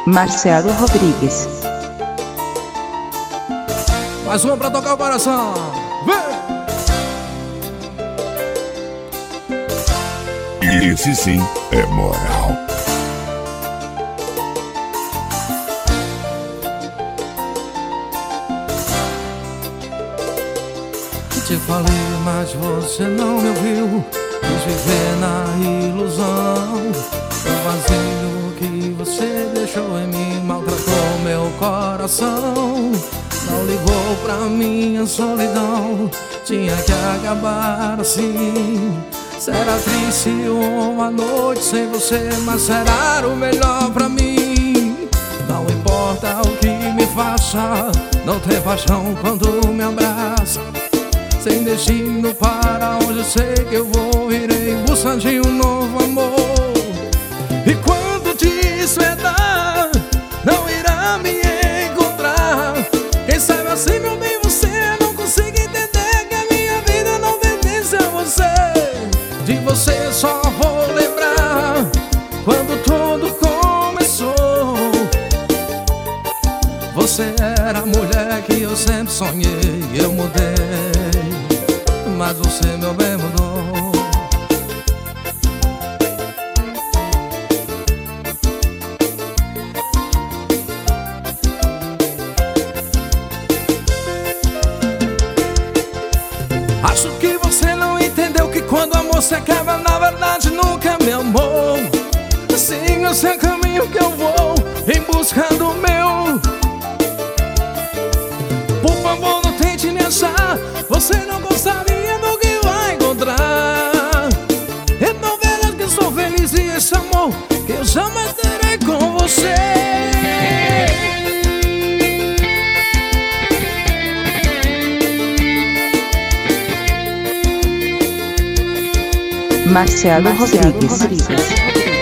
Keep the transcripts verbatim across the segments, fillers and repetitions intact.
Marcelo Rodrigues. Mais uma pra tocar o coração. Vem! Esse sim é moral. Te falei, mas você não me ouviu. Quis viver na ilusão. O vazio que você deixou em mim maltratou meu coração. Não ligou pra minha solidão. Tinha que acabar assim. Será triste uma noite sem você, mas será o melhor pra mim. Não importa o que me faça, não ter paixão quando me abraça. Sem destino para onde eu sei que eu vou, irei em busca de um novo amor. E quando te despertar, não irá me encontrar. Quem sabe assim, meu bem, você não consiga entender que a minha vida não pertence a você. De você só vou lembrar quando tudo começou. Você era a mulher que eu sempre sonhei. Eu mudei, mas você, meu bem, mudou. Acho que você não entendeu que quando o amor se acaba, na verdade nunca me amou. Siga o seu caminho que eu vou em busca do meu. Por favor, não tente me achar. Você não gostaria do que vai encontrar. Então verás que eu sou feliz e esse amor que eu jamais terei com você. Marcelo Rodrigues.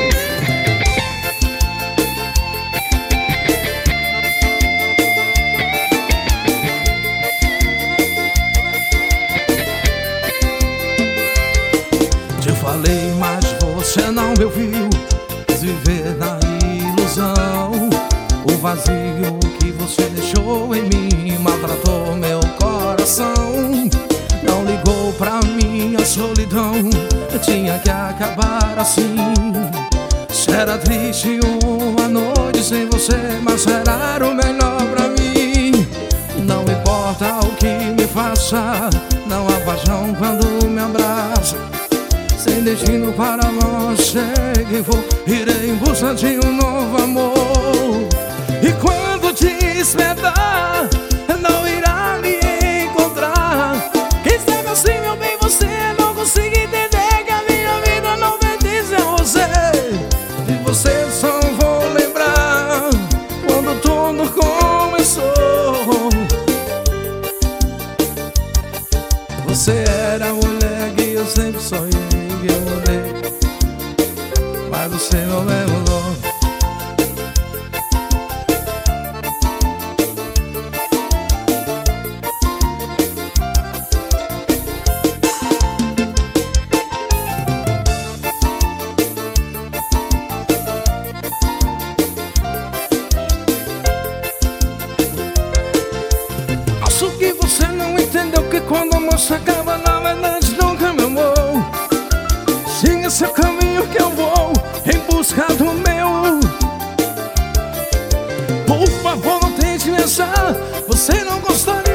Te falei, mas você não me ouviu. Quis viver na ilusão. O vazio que você deixou em mim maltratou meu coração. Não ligou pra minha solidão. Tinha que acabar assim. Será triste uma noite sem você, mas será o melhor pra mim. Não importa o que me faça, não há paixão quando me abraça. Sem destino para você que vou, irei em busca de um novo amor. E quando te despertar, não irá me encontrar. Quem sabe assim, meu bem, você não consiga entender que a minha vida não pertence a você. E você só vou lembrar quando tudo começou. Você era a mulher que eu sempre sonhei. Eu mudei, mas você não me mudou. Acho que você não entendeu que quando o amor se acaba, na verdade nunca me amou. Siga seu caminho que eu vou em busca do meu. Por favor, não tente me achar. Você não gostaria